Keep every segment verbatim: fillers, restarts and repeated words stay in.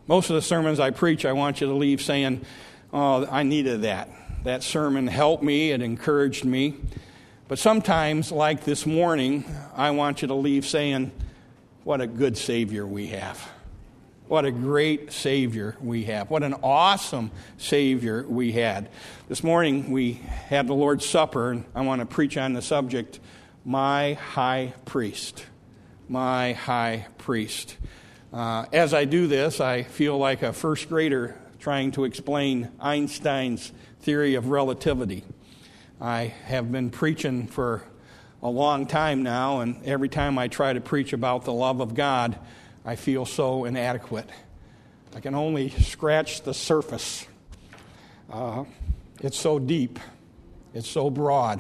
Most of the sermons I preach, I want you to leave saying, oh, I needed that. That sermon helped me, it encouraged me. But sometimes, like this morning, I want you to leave saying, what a good Savior we have. What a great Savior we have. What an awesome Savior we had. This morning we had the Lord's Supper, and I want to preach on the subject, My High Priest. My High Priest. Uh, as I do this, I feel like a first grader trying to explain Einstein's theory of relativity. I have been preaching for a long time now, and every time I try to preach about the love of God, I feel so inadequate. I can only scratch the surface. Uh, it's so deep, it's so broad,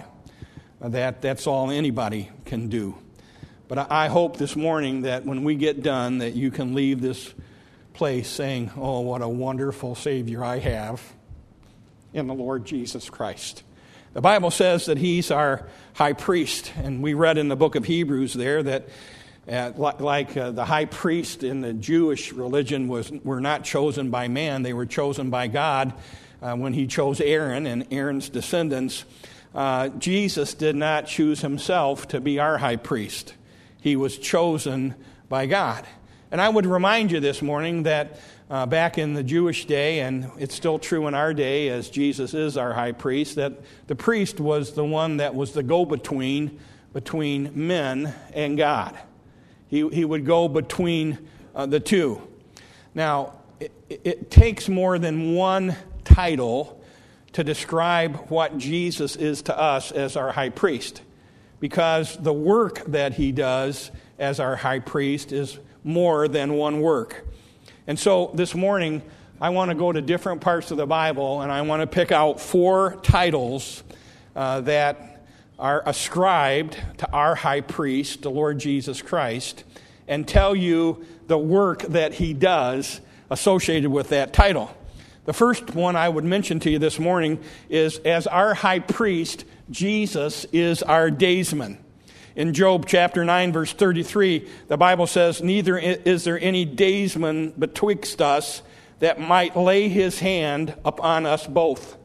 that that's all anybody can do. But I hope this morning that when we get done, that you can leave this place saying, oh, what a wonderful Savior I have in the Lord Jesus Christ. The Bible says that He's our high priest, and we read in the book of Hebrews there that uh, like uh, the high priest in the Jewish religion was were not chosen by man, they were chosen by God uh, when He chose Aaron and Aaron's descendants. Uh, Jesus did not choose Himself to be our high priest. He was chosen by God. And I would remind you this morning that uh, back in the Jewish day, and it's still true in our day as Jesus is our high priest, that the priest was the one that was the go-between between men and God. He, he would go between uh, the two. Now, it, it takes more than one title to describe what Jesus is to us as our high priest, because the work that He does as our high priest is more than one work. And so this morning, I want to go to different parts of the Bible, and I want to pick out four titles uh, that are ascribed to our high priest, the Lord Jesus Christ, and tell you the work that He does associated with that title. The first one I would mention to you this morning is, as our high priest, Jesus is our daysman. In Job chapter nine, verse thirty-three, the Bible says, neither is there any daysman betwixt us that might lay his hand upon us both.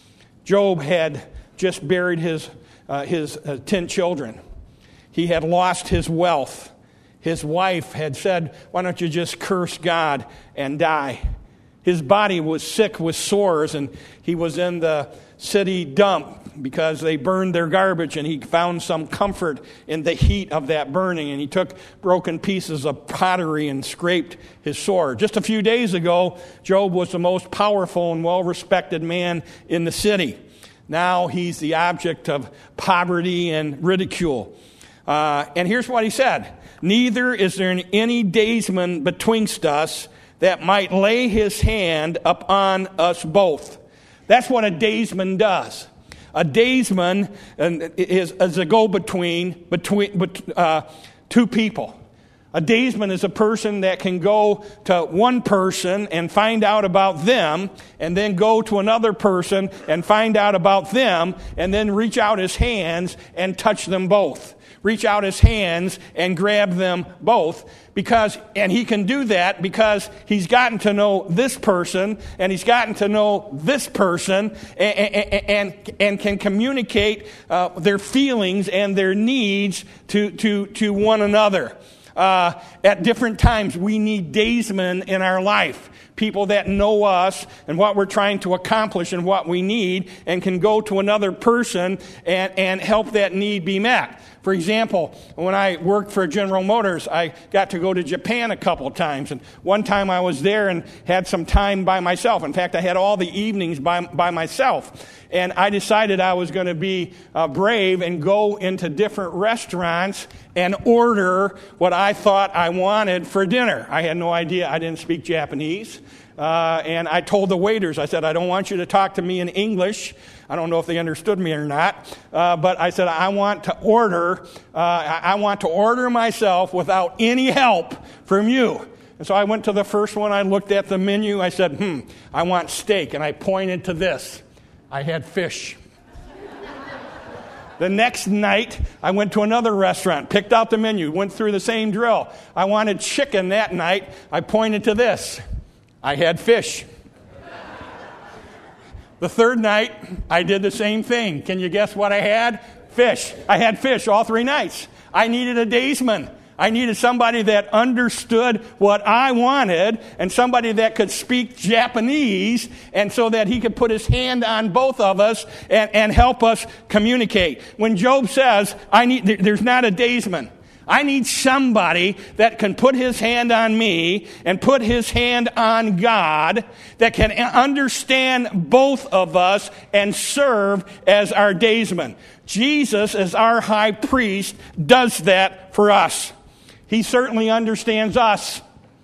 Job had just buried his, uh, his uh, ten children. He had lost his wealth. His wife had said, why don't you just curse God and die? His body was sick with sores, and he was in the city dump because they burned their garbage, and he found some comfort in the heat of that burning, and he took broken pieces of pottery and scraped his sore. Just a few days ago, Job was the most powerful and well-respected man in the city. Now he's the object of poverty and ridicule. Uh, and here's what he said, neither is there any daysman betwixt us that might lay his hand upon us both. That's what a daysman does. A daysman is, is a go-between between uh, two people. A daysman is a person that can go to one person and find out about them, and then go to another person and find out about them, and then reach out his hands and touch them both. Reach out his hands and grab them both, because, and he can do that because he's gotten to know this person, and he's gotten to know this person, and, and, and, and can communicate uh, their feelings and their needs to, to, to one another. Uh, at different times, we need daysmen in our life. People that know us and what we're trying to accomplish and what we need, and can go to another person and, and help that need be met. For example, when I worked for General Motors, I got to go to Japan a couple of times. And one time I was there and had some time by myself. In fact, I had all the evenings by, by myself. And I decided I was going to be uh, brave and go into different restaurants and order what I thought I wanted for dinner. I had no idea. I didn't speak Japanese. Uh, and I told the waiters, I said, I don't want you to talk to me in English. I don't know if they understood me or not. Uh, but I said, I want to order, uh, I want to order myself without any help from you. And so I went to the first one. I looked at the menu. I said, hmm, I want steak. And I pointed to this. I had fish. The next night, I went to another restaurant, picked out the menu, went through the same drill. I wanted chicken that night. I pointed to this. I had fish. The third night, I did the same thing. Can you guess what I had? Fish. I had fish all three nights. I needed a daysman. I needed somebody that understood what I wanted and somebody that could speak Japanese, and so that he could put his hand on both of us and, and help us communicate. When Job says, I need, there's not a daysman. I need somebody that can put his hand on me and put his hand on God, that can understand both of us and serve as our daysman. Jesus, as our high priest, does that for us. He certainly understands us.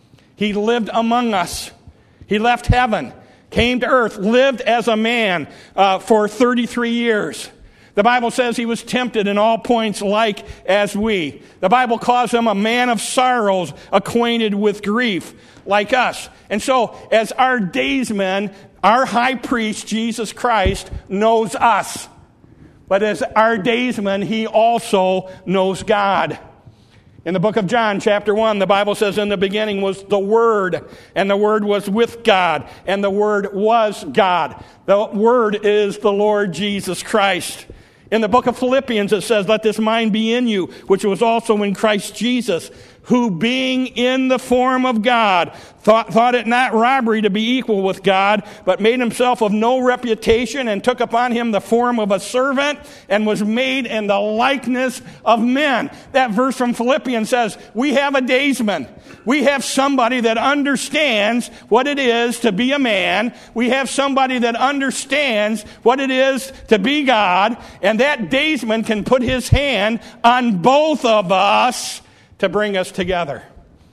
He lived among us. He left heaven, came to earth, lived as a man uh, for thirty-three years. The Bible says he was tempted in all points like as we. The Bible calls him a man of sorrows, acquainted with grief, like us. And so, as our daysman, our high priest, Jesus Christ, knows us. But as our daysman, he also knows God. In the book of John, chapter one, the Bible says, in the beginning was the Word, and the Word was with God, and the Word was God. The Word is the Lord Jesus Christ. In the book of Philippians, it says, let this mind be in you, which was also in Christ Jesus, who being in the form of God, thought, thought it not robbery to be equal with God, but made himself of no reputation, and took upon him the form of a servant, and was made in the likeness of men. That verse from Philippians says, we have a daysman. We have somebody that understands what it is to be a man. We have somebody that understands what it is to be God, and that daysman can put his hand on both of us to bring us together.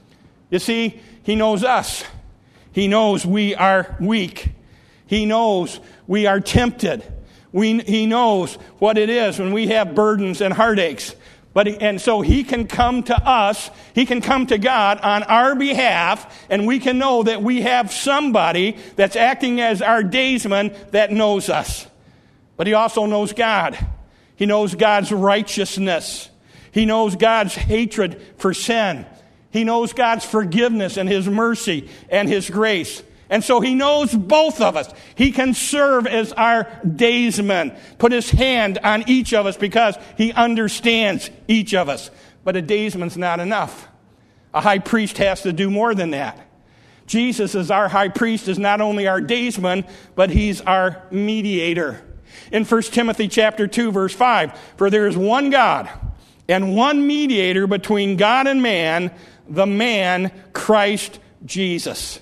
You see, he knows us. He knows we are weak. He knows we are tempted. We, he knows what it is when we have burdens and heartaches. But he, and so he can come to us, he can come to God on our behalf, and we can know that we have somebody that's acting as our daysman that knows us. But he also knows God. He knows God's righteousness. He knows God's hatred for sin. He knows God's forgiveness and his mercy and his grace. And so he knows both of us. He can serve as our daysman, put his hand on each of us because he understands each of us. But a daysman's not enough. A high priest has to do more than that. Jesus, as our high priest, is not only our daysman, but he's our mediator. In First Timothy chapter two, verse five, for there is one God and one mediator between God and man, the man Christ Jesus.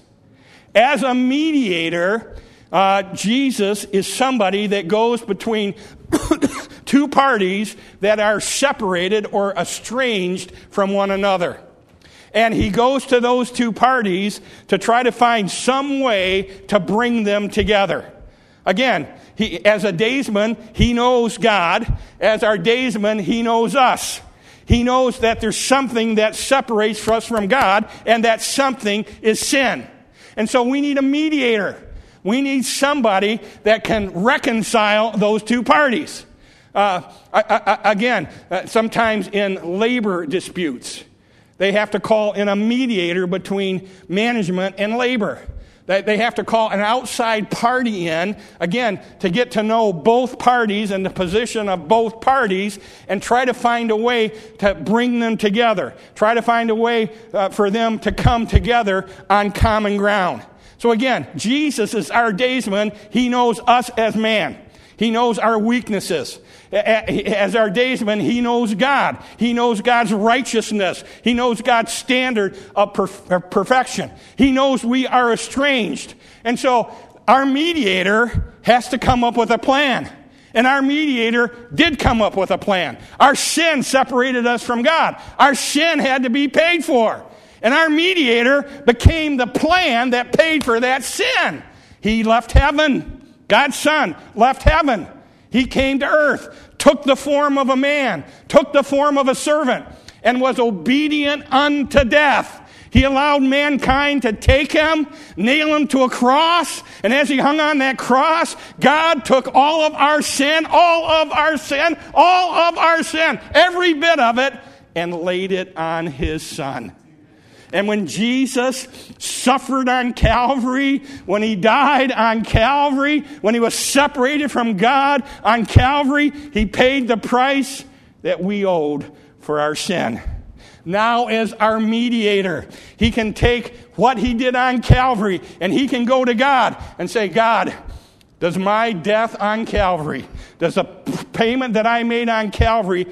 As a mediator, uh, Jesus is somebody that goes between two parties that are separated or estranged from one another. And he goes to those two parties to try to find some way to bring them together. Again, he, as a daysman, he knows God. As our daysman, he knows us. He knows that there's something that separates us from God, and that something is sin. And so we need a mediator. We need somebody that can reconcile those two parties. Uh, I, I, again, uh, sometimes in labor disputes, they have to call in a mediator between management and labor. They have to call an outside party in, again, to get to know both parties and the position of both parties, and try to find a way to bring them together. Try to find a way uh, for them to come together on common ground. So again, Jesus is our daysman. He knows us as man. He knows our weaknesses. As our daysman, he knows God. He knows God's righteousness. He knows God's standard of perf- perfection. He knows we are estranged. And so our mediator has to come up with a plan. And our mediator did come up with a plan. Our sin separated us from God. Our sin had to be paid for. And our mediator became the plan that paid for that sin. He left heaven. God's Son left heaven. He came to earth, took the form of a man, took the form of a servant, and was obedient unto death. He allowed mankind to take him, nail him to a cross, and as he hung on that cross, God took all of our sin, all of our sin, all of our sin, every bit of it, and laid it on his Son. And when Jesus suffered on Calvary, when he died on Calvary, when he was separated from God on Calvary, he paid the price that we owed for our sin. Now, as our mediator, he can take what he did on Calvary and he can go to God and say, God, does my death on Calvary, does the payment that I made on Calvary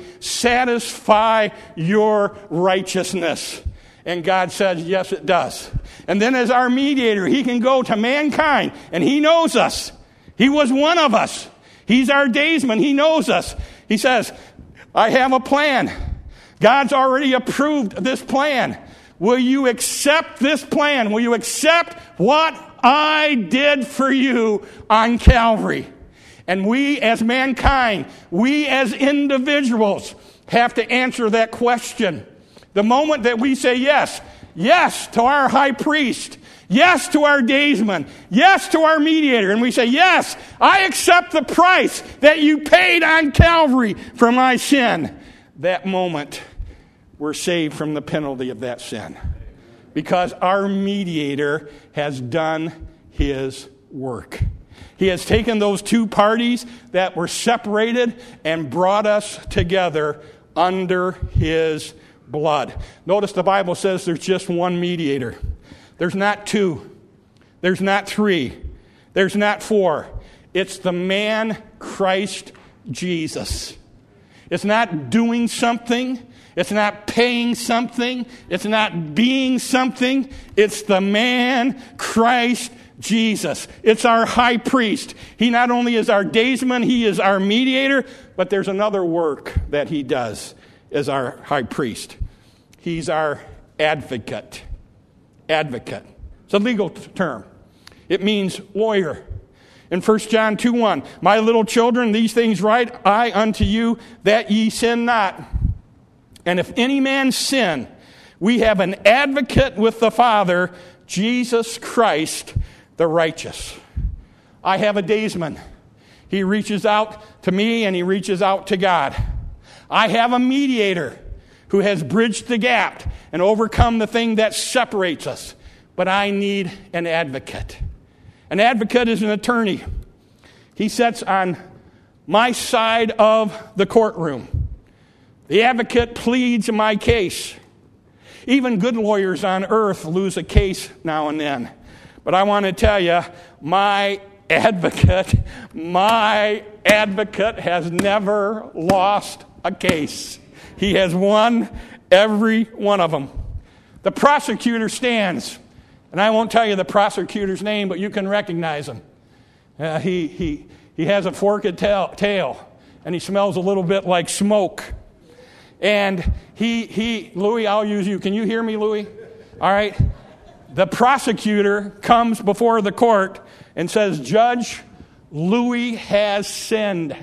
satisfy your righteousness? And God says, yes, it does. And then as our mediator, he can go to mankind, and he knows us. He was one of us. He's our daysman. He knows us. He says, I have a plan. God's already approved this plan. Will you accept this plan? Will you accept what I did for you on Calvary? And we as mankind, we as individuals have to answer that question. The moment that we say yes, yes to our high priest, yes to our daysman, yes to our mediator, and we say, yes, I accept the price that you paid on Calvary for my sin, that moment we're saved from the penalty of that sin. Because our mediator has done his work. He has taken those two parties that were separated and brought us together under his blood. Notice the Bible says there's just one mediator. There's not two. There's not three. There's not four. It's the man Christ Jesus. It's not doing something. It's not paying something. It's not being something. It's the man Christ Jesus. It's our high priest. He not only is our daysman, he is our mediator, but there's another work that he does as our high priest. He's our advocate. Advocate. It's a legal term. It means lawyer. In First John two one, my little children, these things write I unto you, that ye sin not. And if any man sin, we have an advocate with the Father, Jesus Christ, the righteous. I have a daysman. He reaches out to me and he reaches out to God. I have a mediator who has bridged the gap and overcome the thing that separates us. But I need an advocate. An advocate is an attorney. He sits on my side of the courtroom. The advocate pleads my case. Even good lawyers on earth lose a case now and then. But I want to tell you, my advocate, my advocate has never lost a case. He has won every one of them. The prosecutor stands, and I won't tell you the prosecutor's name, but you can recognize him. Uh, he, he, he has a forked tail, tail, and he smells a little bit like smoke. And he, he, Louis, I'll use you. Can you hear me, Louis? All right. The prosecutor comes before the court and says, Judge, Louis has sinned.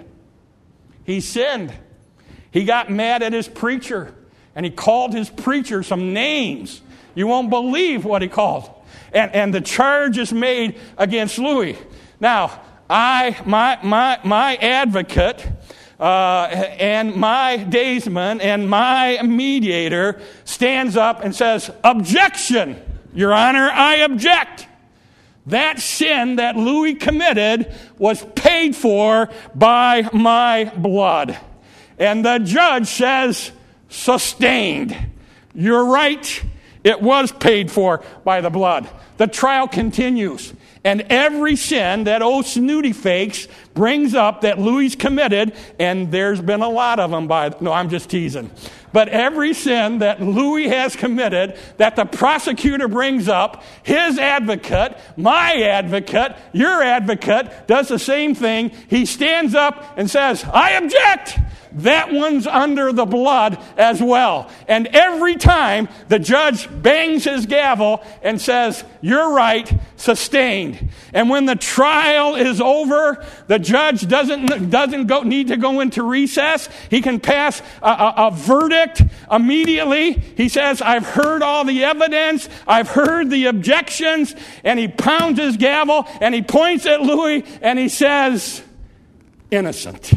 He sinned. He got mad at his preacher, and he called his preacher some names. You won't believe what he called. And, and the charge is made against Louis. Now, I, my, my, my advocate, Uh, and my daysman and my mediator stands up and says, objection, Your Honor, I object. That sin that Louis committed was paid for by my blood. And the judge says, sustained. You're right. It was paid for by the blood. The trial continues. And every sin that old snooty fakes brings up that Louis committed, and there's been a lot of them by, no, I'm just teasing. But every sin that Louis has committed that the prosecutor brings up, his advocate, my advocate, your advocate, does the same thing. He stands up and says, I object. That one's under the blood as well. And every time the judge bangs his gavel and says, you're right, sustained. And when the trial is over, the judge doesn't, doesn't go, need to go into recess. He can pass a, a, a verdict immediately. He says, I've heard all the evidence. I've heard the objections. And he pounds his gavel and he points at Louis and he says, innocent.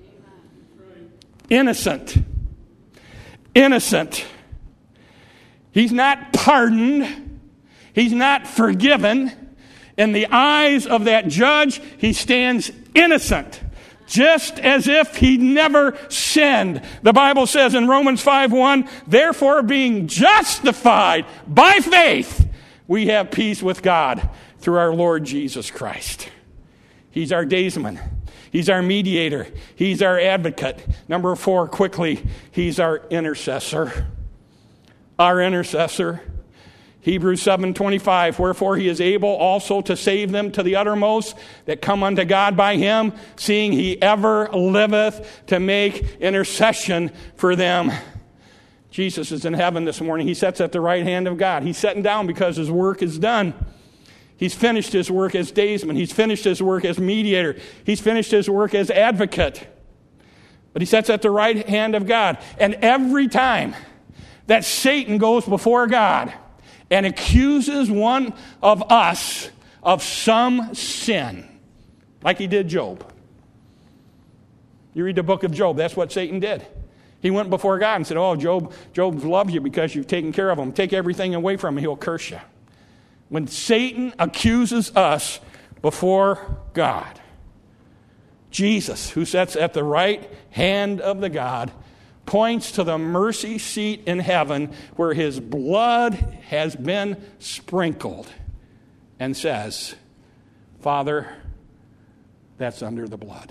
Innocent. Innocent. He's not pardoned. He's not forgiven. In the eyes of that judge, he stands innocent, just as if he never sinned. The Bible says in Romans five one, therefore being justified by faith, we have peace with God through our Lord Jesus Christ. He's our daysman. He's our mediator. He's our advocate. Number four, quickly, he's our intercessor. Our intercessor. Hebrews seven twenty-five, wherefore he is able also to save them to the uttermost that come unto God by him, seeing he ever liveth to make intercession for them. Jesus is in heaven this morning. He sits at the right hand of God. He's sitting down because his work is done. He's finished his work as daysman. He's finished his work as mediator. He's finished his work as advocate. But he sits at the right hand of God. And every time that Satan goes before God and accuses one of us of some sin, like he did Job. You read the book of Job, that's what Satan did. He went before God and said, oh, Job, Job loves you because you've taken care of him. Take everything away from him, he'll curse you. When Satan accuses us before God, Jesus, who sits at the right hand of the God, points to the mercy seat in heaven where his blood has been sprinkled and says, Father, that's under the blood.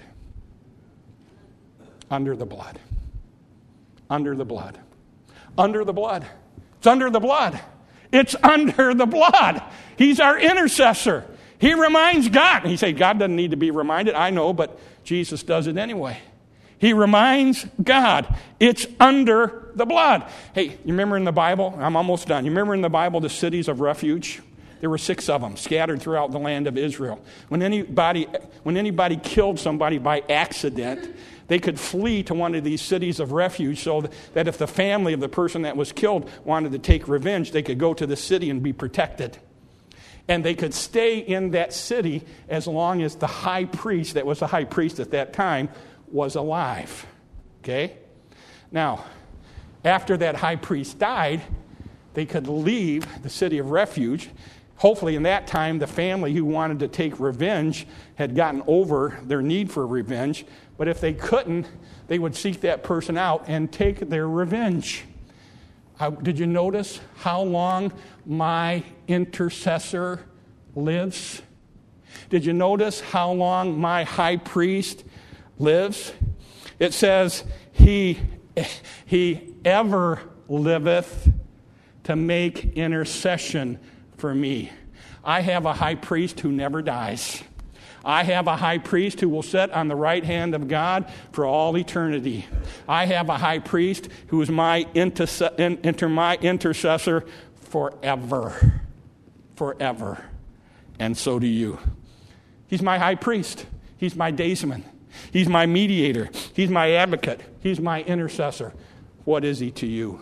Under the blood. Under the blood. Under the blood. It's under the blood. It's under the blood. He's our intercessor. He reminds God. He said, God doesn't need to be reminded. I know, but Jesus does it anyway. He reminds God, it's under the blood. Hey, you remember in the Bible? I'm almost done. You remember in the Bible the cities of refuge? There were six of them scattered throughout the land of Israel. When anybody, when anybody killed somebody by accident, they could flee to one of these cities of refuge so that if the family of the person that was killed wanted to take revenge, they could go to the city and be protected. And they could stay in that city as long as the high priest, that was the high priest at that time, was alive. Okay? Now, after that high priest died, they could leave the city of refuge. Hopefully in that time, the family who wanted to take revenge had gotten over their need for revenge. But if they couldn't, they would seek that person out and take their revenge. Uh, did you notice how long my intercessor lives? Did you notice how long my high priest lives? It says, he, he ever liveth to make intercession for me. I have a high priest who never dies. I have a high priest who will sit on the right hand of God for all eternity. I have a high priest who is my, interse- inter- my intercessor forever. Forever. And so do you. He's my high priest. He's my daysman. He's my mediator. He's my advocate. He's my intercessor. What is he to you?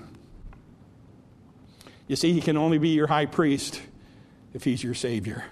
You see, he can only be your high priest if he's your Savior.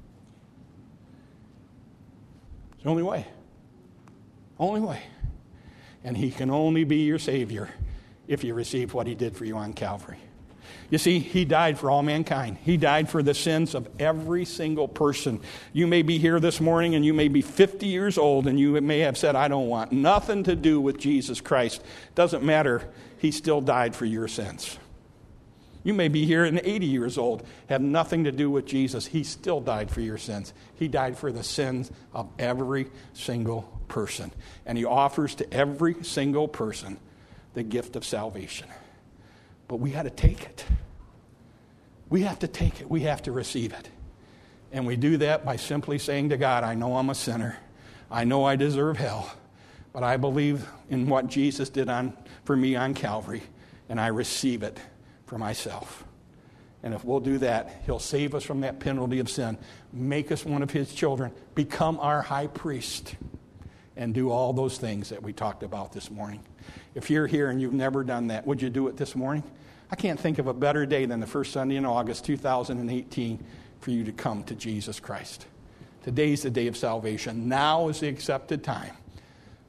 It's the only way. Only way. And he can only be your Savior if you receive what he did for you on Calvary. You see, he died for all mankind. He died for the sins of every single person. You may be here this morning and you may be fifty years old and you may have said, I don't want nothing to do with Jesus Christ. Doesn't matter. He still died for your sins. You may be here and eighty years old, have nothing to do with Jesus. He still died for your sins. He died for the sins of every single person. And he offers to every single person the gift of salvation. But we got to take it. We have to take it. We have to receive it. And we do that by simply saying to God, I know I'm a sinner. I know I deserve hell. But I believe in what Jesus did on for me on Calvary. And I receive it for myself. And if we'll do that, he'll save us from that penalty of sin. Make us one of his children. Become our high priest. And do all those things that we talked about this morning. If you're here and you've never done that, would you do it this morning? I can't think of a better day than the first Sunday in August two thousand eighteen for you to come to Jesus Christ. Today's the day of salvation. Now is the accepted time.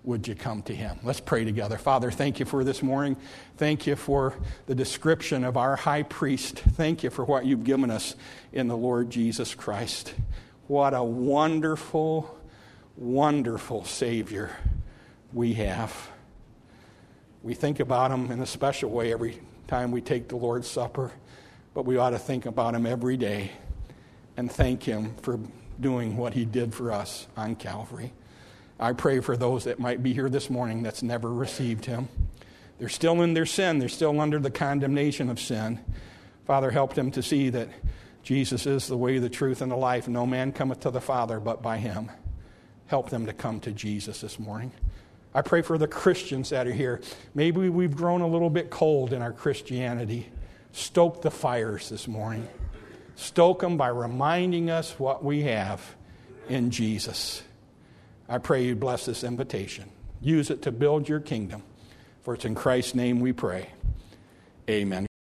would you come to him? Let's pray together. Father, thank you for this morning. Thank you for the description of our high priest. Thank you for what you've given us in the Lord Jesus Christ. What a wonderful, wonderful Savior we have. We think about him in a special way every time we take the Lord's Supper, but we ought to think about him every day and thank him for doing what he did for us on Calvary. I pray for those that might be here this morning that's never received him. They're still in their sin. They're still under the condemnation of sin. Father, help them to see that Jesus is the way, the truth, and the life. No man cometh to the Father but by him. Help them to come to Jesus this morning. I pray for the Christians that are here. Maybe we've grown a little bit cold in our Christianity. Stoke the fires this morning. Stoke them by reminding us what we have in Jesus. I pray you bless this invitation. Use it to build your kingdom. For it's in Christ's name we pray. Amen.